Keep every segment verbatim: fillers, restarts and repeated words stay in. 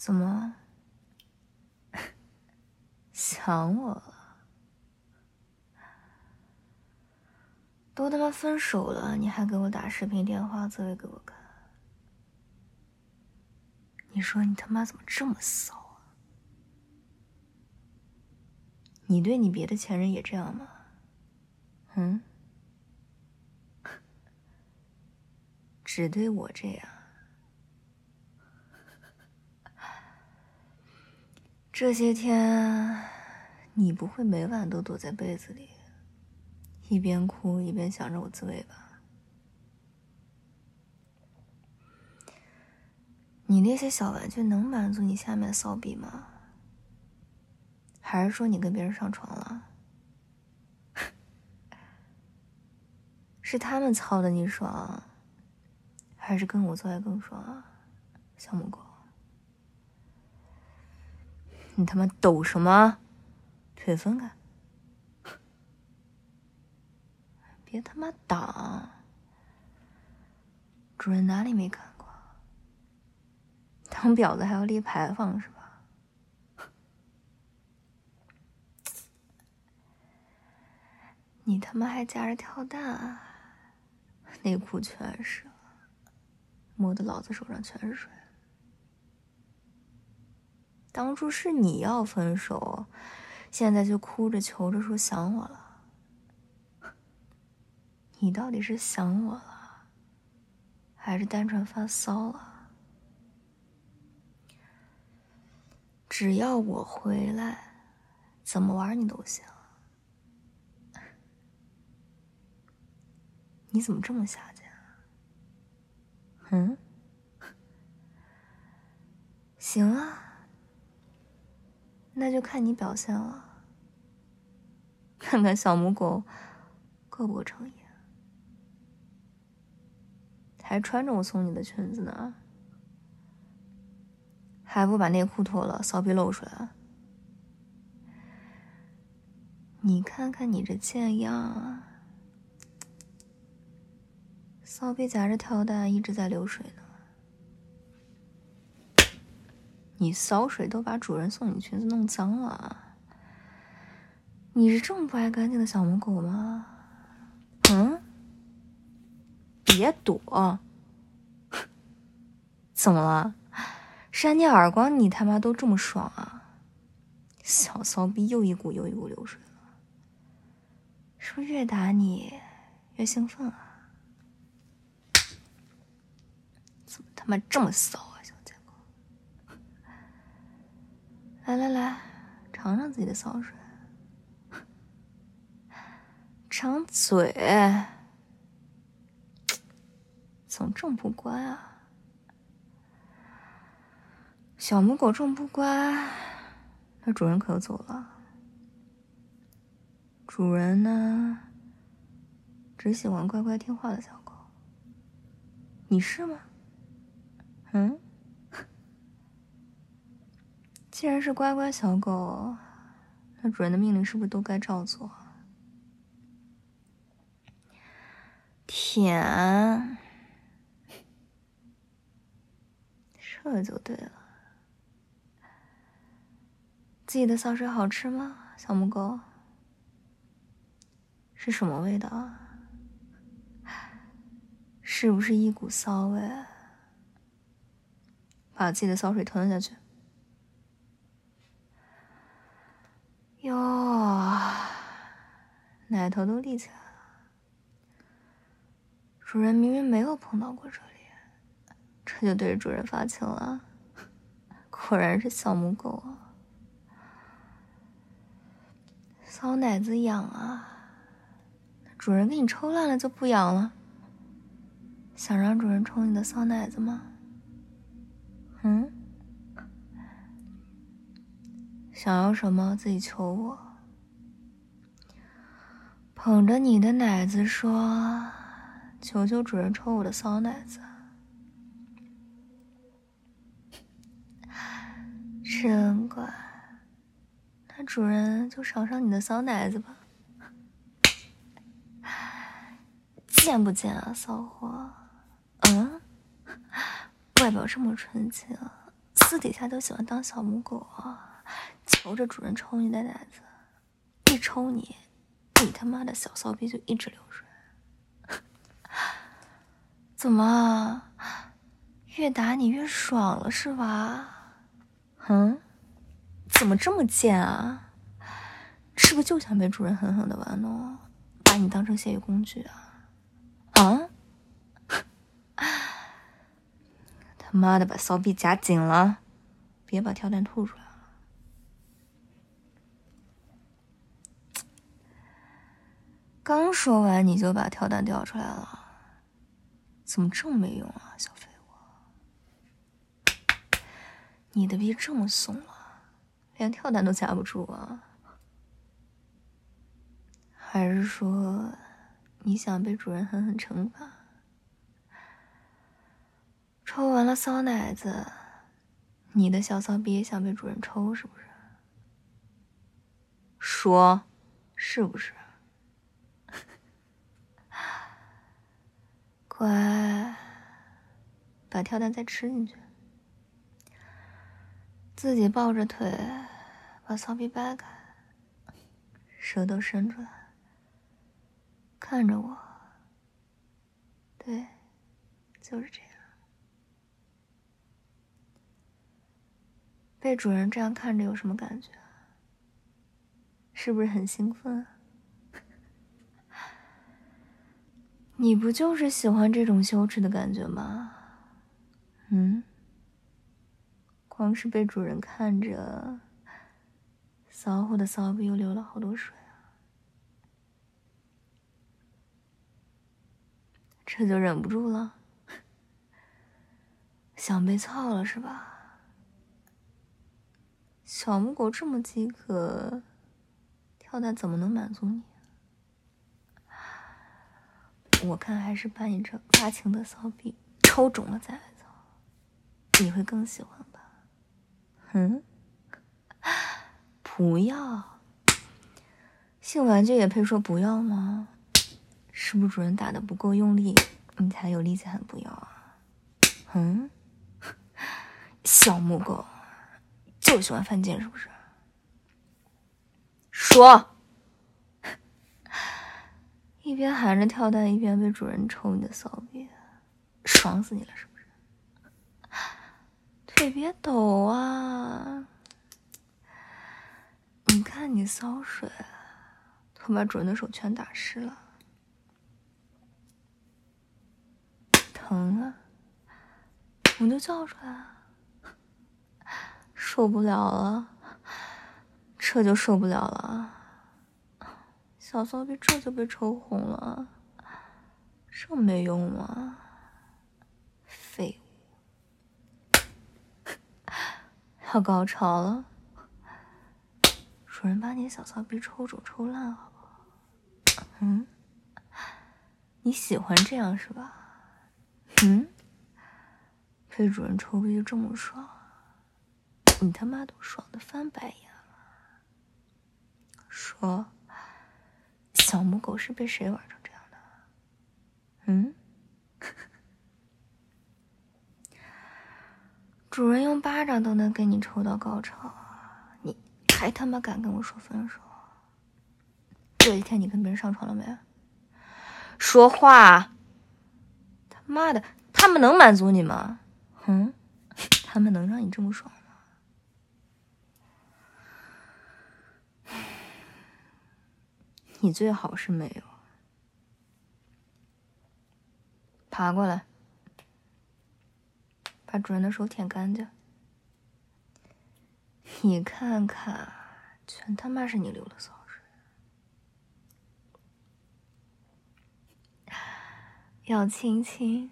怎么想我了？都他妈分手了，你还给我打视频电话自慰给我看？你说你他妈怎么这么骚啊？你对你别的前任也这样吗？嗯？只对我这样？这些天你不会每晚都躲在被子里一边哭一边想着我自慰吧？你那些小玩具能满足你下面的骚逼吗？还是说你跟别人上床了？是他们操的你爽，还是跟我做爱更爽啊？小母狗，你他妈抖什么？腿分开，别他妈挡！主人哪里没看过？当婊子还要立牌坊是吧？你他妈还夹着跳蛋，内裤全是了，摸得老子手上全是水。当初是你要分手，现在就哭着求着说想我了。你到底是想我了，还是单纯发骚了？只要我回来，怎么玩你都行。你怎么这么下贱啊？嗯？行啊，那就看你表现了。看看小母狗够不够诚意，还穿着我送你的裙子呢，还不把内裤脱了，骚逼露出来。你看看你这贱样啊，骚逼夹着跳蛋一直在流水呢。你骚水都把主人送你裙子弄脏了，你是这么不爱干净的小母狗吗？嗯？别躲！怎么了？扇你耳光你他妈都这么爽啊？小骚逼又一股又一股流水了，是不是越打你越兴奋啊？怎么他妈这么骚啊，小贱狗！来来来，尝尝自己的骚水，张嘴！怎么这么不乖啊？小母狗这么不乖，那主人可要走了。主人呢，只喜欢乖乖听话的小狗。你是吗？嗯？既然是乖乖小狗，那主人的命令是不是都该照做？舔，这就对了。自己的骚水好吃吗，小母狗？是什么味道啊？是不是一股骚味？把自己的骚水吞下去。哟，奶头都立起来了。主人明明没有碰到过这里，这就对着主人发情了。果然是小母狗啊！骚奶子痒啊，主人给你抽烂了就不痒了？想让主人冲你的骚奶子吗？嗯？想要什么自己求我。捧着你的奶子说，求求主人抽我的骚奶子。真乖，那主人就赏赏你的骚奶子吧。贱不贱啊，骚货？嗯？外表这么纯情， 私底下就喜欢当小母狗啊，求着主人抽你的奶子，一抽你，你他妈的小骚逼就一直流水。怎么，越打你越爽了是吧？嗯，怎么这么贱啊？是不是就想被主人狠狠的玩弄，把你当成泄欲工具啊？啊？他妈的，把骚逼夹紧了，别把跳蛋吐出来了。刚说完你就把跳蛋掉出来了，怎么这么没用啊，小废物！你的逼这么松了，连跳蛋都夹不住啊？还是说你想被主人狠狠惩罚？抽完了骚奶子，你的小骚逼也想被主人抽是不是？说，是不是？乖，把跳蛋再吃进去，自己抱着腿，把骚逼掰开，舌头伸出来，看着我。对，就是这样。被主人这样看着有什么感觉？是不是很兴奋？你不就是喜欢这种羞耻的感觉吗？嗯？光是被主人看着，骚货的骚逼又流了好多水啊，这就忍不住了，想被操了是吧？小母狗这么饥渴，跳蛋怎么能满足你？我看还是把你这发情的骚逼抽肿了再来操，你会更喜欢吧？嗯？不要，性玩具也配说不要吗？是不是主人打的不够用力，你才有力气喊不要啊？嗯？小母狗就喜欢犯贱是不是？说！一边含着跳蛋，一边被主人抽你的骚逼，爽死你了是不是？腿别抖啊！你看你骚水，都把主人的手全打湿了，疼啊！我就叫出来啊！受不了了，这就受不了了。小骚逼这就被抽红了，这没用吗？废物！要高潮了，主人把你小骚逼抽肿抽烂好不好？嗯？你喜欢这样是吧？嗯？被主人抽逼就这么爽，你他妈都爽的翻白眼了。说，小母狗是被谁玩成这样的？嗯？主人用巴掌都能给你抽到高潮，你还他妈敢跟我说分手？这几天你跟别人上床了没？说话！他妈的，他们能满足你吗？嗯？他们能让你这么爽吗？你最好是没有。爬过来，把主人的手舔干净。你看看，全他妈是你流的骚水。要亲亲。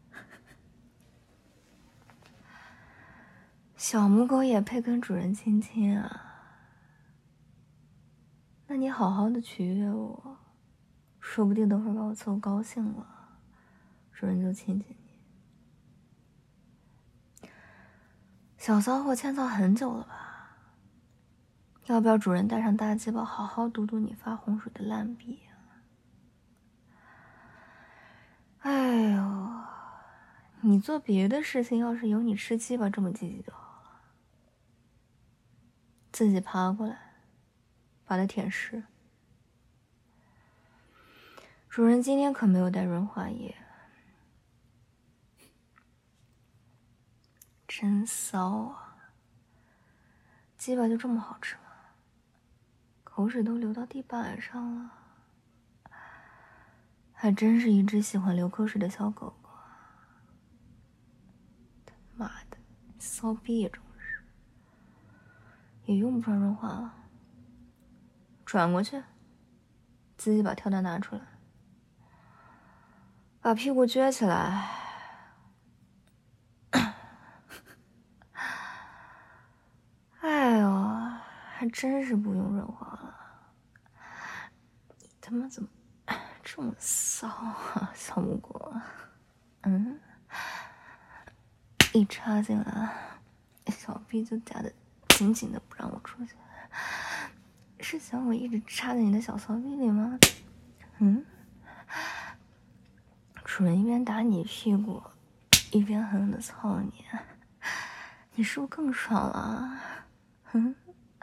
小母狗也配跟主人亲亲啊？那你好好的取悦我，说不定等会儿把我凑高兴了，主人就亲亲你。小骚货欠操很久了吧？要不要主人带上大鸡巴好好堵堵你发洪水的烂逼啊？哎呦，你做别的事情要是有你吃鸡巴这么积极就好了。 自己爬过来，把它舔湿。主人今天可没有带润滑液，真骚啊！鸡巴就这么好吃吗？口水都流到地板上了，还真是一只喜欢流口水的小狗狗。他妈的，骚逼也真是，也用不上润滑了。转过去，自己把跳蛋拿出来，把屁股撅起来。哎呦，还真是不用润滑了。你他妈怎么这么骚啊，小母狗？嗯，一插进来，小臂就夹得紧紧的，不让我出去。是想我一直插在你的小骚逼里吗？嗯。主人一边打你屁股，一边狠狠的操你，你是不是更爽了啊？嗯，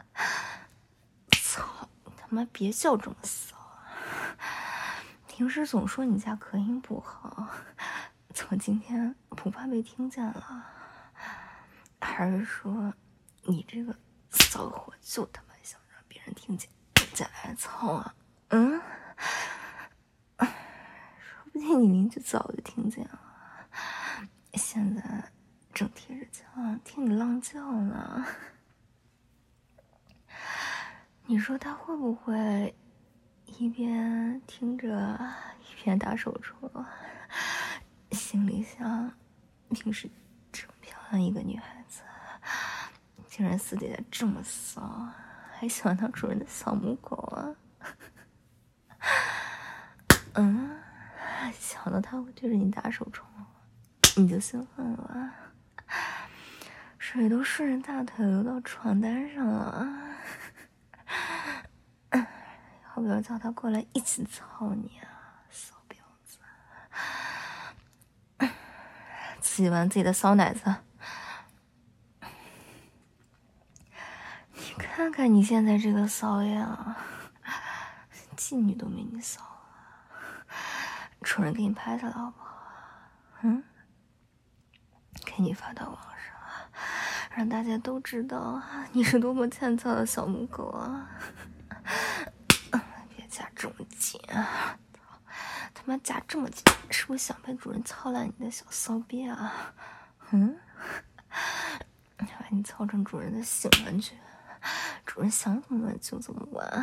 操你他妈别笑这么骚啊！平时总说你家隔音不好，怎么今天不怕被听见了？还是说你这个骚货就他妈想让别人听见再来操啊？嗯，说不定你邻居早就听见了，现在正贴着墙听你浪叫呢。你说他会不会一边听着一边打手戳，心里想，平时这么漂亮一个女孩子，竟然私底下这么骚，还喜欢当主人的小母狗啊？嗯，想到他会对着你打手冲，你就兴奋了，水都顺着大腿流到床单上了。要不要叫他过来一起操你啊，骚婊子！自己玩自己的骚奶子。你看看你现在这个骚样，妓女都没你骚了。主人给你拍下来好不好？嗯，给你发到网上，让大家都知道你是多么欠操的小母狗啊！别夹这么紧啊！他妈夹这么紧，是不是想被主人操烂你的小骚逼啊？嗯，把你操成主人的性玩具，主人想怎么玩就怎么玩。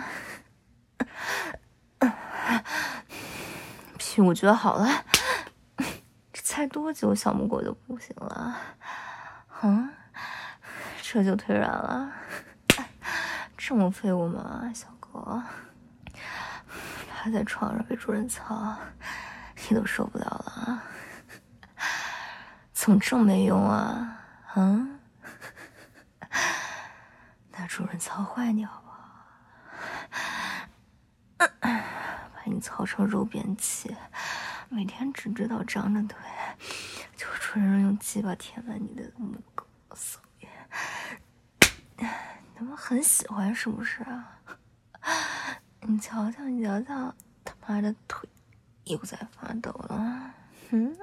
屁股撅好了，这才多久小母狗就不行了？嗯，这就腿软了？这么废物吗，小狗？趴在床上被主人操，你都受不了了啊？怎么这么没用啊？嗯，那主人操坏你好不好？把你操成肉便器，每天只知道张着腿，就主人用鸡巴舔满你的母狗骚逼，你他妈很喜欢是不是啊？你瞧瞧，你瞧瞧，他妈的腿又在发抖了。嗯，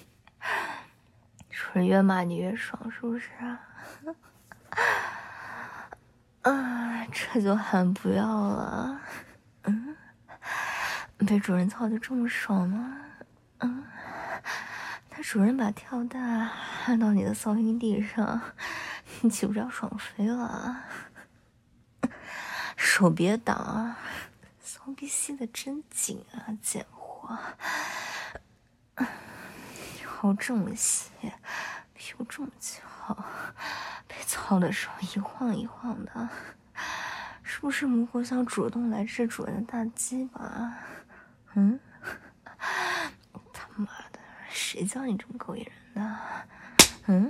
主人越骂你越爽，是不是啊？啊，这就喊不要了。嗯，被主人操的这么爽吗？嗯，那主人把跳蛋按到你的骚阴地上，你岂不是要爽飞了？手别挡啊！骚逼吸的真紧啊，贱货！腰这么细，屁股这么翘，被操的时候一晃一晃的，是不是母狗想主动来吃主人的大鸡巴？嗯，他妈的，谁叫你这么勾引人的？嗯，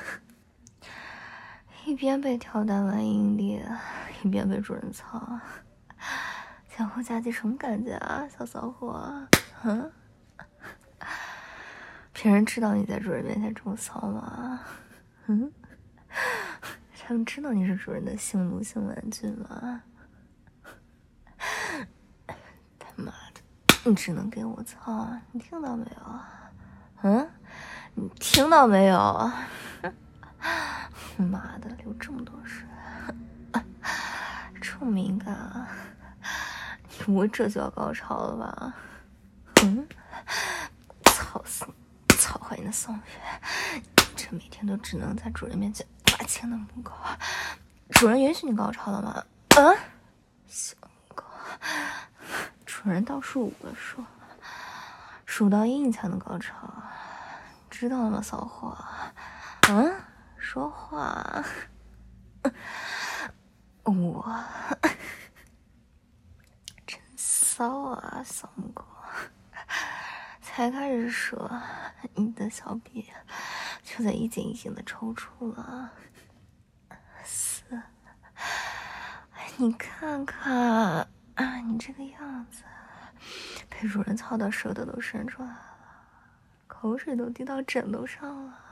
一边被跳蛋玩阴蒂，一边被主人操，前后夹击什么感觉啊，小骚货？嗯，别人知道你在主人面前这么骚吗？嗯， 他们知道你是主人的性奴性玩具吗？他妈的，你只能给我操啊！你听到没有？嗯，你听到没有？妈的，流这么多水，这么敏感啊！你不会这就要高潮了吧？嗯，操死你！操坏你的宋月！这每天都只能在主人面前把亲的母狗，主人允许你高潮了吗？啊，小狗，主人倒数五个数，数到一你才能高潮，知道了吗，骚货？嗯，说话。我真骚啊，小母狗！才开始说，你的小臂就在一紧一紧的抽搐了。四，你看看啊，你这个样子，被主人操到舌头都伸出来了，口水都滴到枕头上了。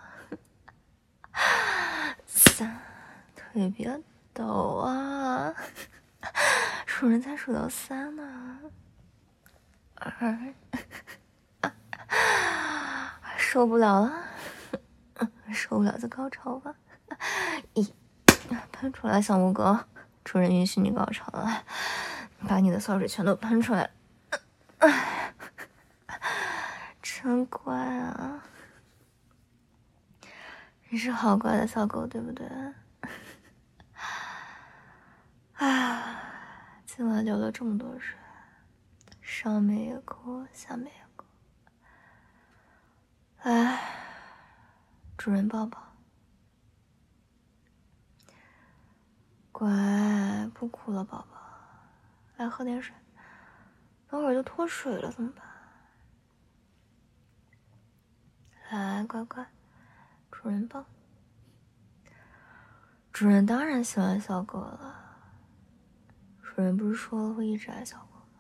三，腿别抖啊，主人才数到三呢。二，受不了了，受不了就高潮吧。一，喷出来，小母狗，主人允许你高潮了，把你的骚水全都喷出来。真乖啊，你是好乖的小狗，对不对？啊，今晚流了这么多水，上面也哭，下面也哭。来，主人抱抱。乖，不哭了，宝宝。来喝点水，等会儿就脱水了怎么办？来，乖乖，主人抱。主人当然喜欢小狗了，主人不是说了会一直爱小狗吗？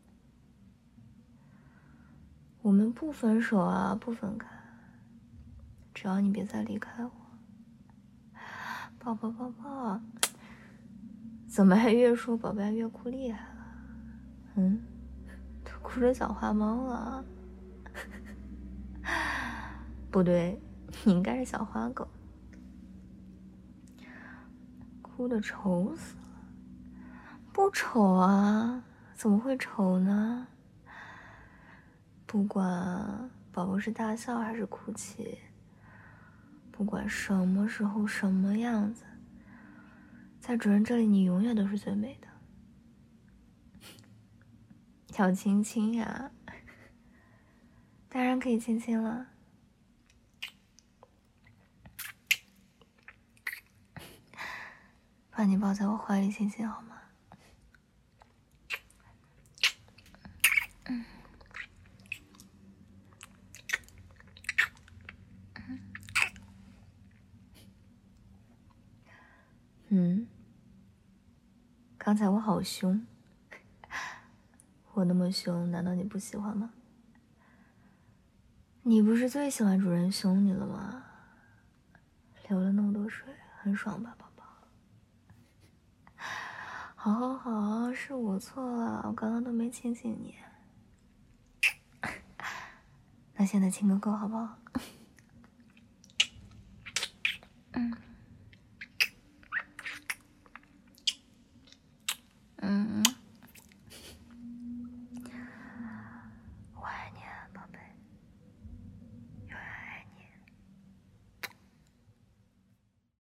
我们不分手啊，不分开，只要你别再离开我。抱抱抱抱。怎么还越说宝贝越哭厉害了？嗯，都哭成小花猫了。不对，你应该是小花狗。哭得丑死了。不丑啊，怎么会丑呢？不管宝宝是大笑还是哭泣，不管什么时候什么样子，在主人这里你永远都是最美的。要亲亲呀，当然可以亲亲了。把你抱在我怀里亲亲好吗？嗯。嗯，刚才我好凶，我那么凶，难道你不喜欢吗？你不是最喜欢主人凶你了吗？流了那么多水，很爽吧，宝宝？好好好，是我错了，我刚刚都没亲亲你。那现在亲个够好不好？嗯。